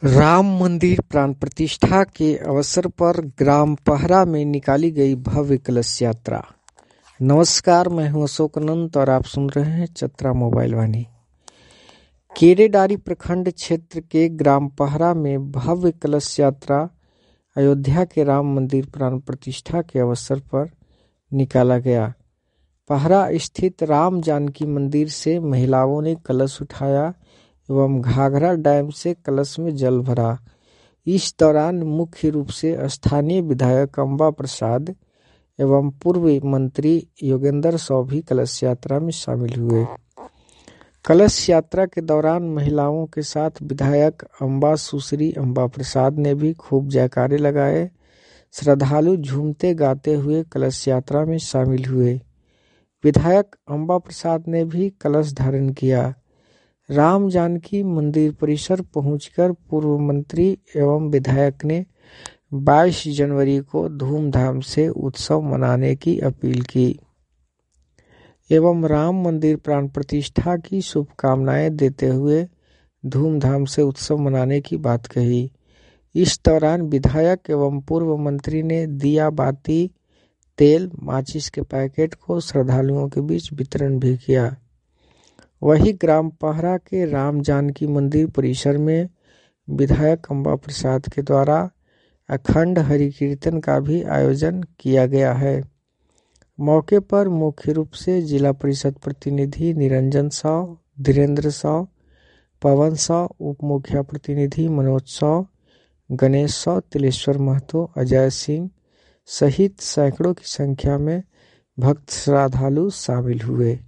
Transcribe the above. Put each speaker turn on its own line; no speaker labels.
राम मंदिर प्राण प्रतिष्ठा के अवसर पर ग्राम पहरा में निकाली गई भव्य कलश यात्रा। नमस्कार, मैं हूं अशोकानंद और आप सुन रहे हैं चतरा मोबाइल वाणी। केरेडारी प्रखंड क्षेत्र के ग्राम पहरा में भव्य कलश यात्रा अयोध्या के राम मंदिर प्राण प्रतिष्ठा के अवसर पर निकाला गया। पहरा स्थित राम जानकी मंदिर से महिलाओं ने कलश उठाया एवं घाघरा डैम से कलश में जल भरा। इस दौरान मुख्य रूप से स्थानीय विधायक अंबा प्रसाद एवं पूर्व मंत्री योगेंद्र सौ भी कलश यात्रा में शामिल हुए। कलश यात्रा के दौरान महिलाओं के साथ विधायक अंबा सुश्री अंबा प्रसाद ने भी खूब जयकारे लगाए। श्रद्धालु झूमते गाते हुए कलश यात्रा में शामिल हुए। विधायक अंबा प्रसाद ने भी कलश धारण किया। राम जानकी मंदिर परिसर पहुंचकर पूर्व मंत्री एवं विधायक ने 22 जनवरी को धूमधाम से उत्सव मनाने की अपील की एवं राम मंदिर प्राण प्रतिष्ठा की शुभकामनाएं देते हुए धूमधाम से उत्सव मनाने की बात कही। इस दौरान विधायक एवं पूर्व मंत्री ने दिया बाती, तेल, माचिस के पैकेट को श्रद्धालुओं के बीच वितरण भी किया। वही ग्राम पहरा के राम जानकी मंदिर परिसर में विधायक अंबा प्रसाद के द्वारा अखंड हरि कीर्तन का भी आयोजन किया गया है। मौके पर मुख्य रूप से जिला परिषद प्रतिनिधि निरंजन साव, धीरेन्द्र साव, पवन साव, उप मुखिया प्रतिनिधि मनोज साव, गणेश साव, तिलेश्वर महतो, अजय सिंह सहित सैकड़ों की संख्या में भक्त श्रद्धालु शामिल हुए।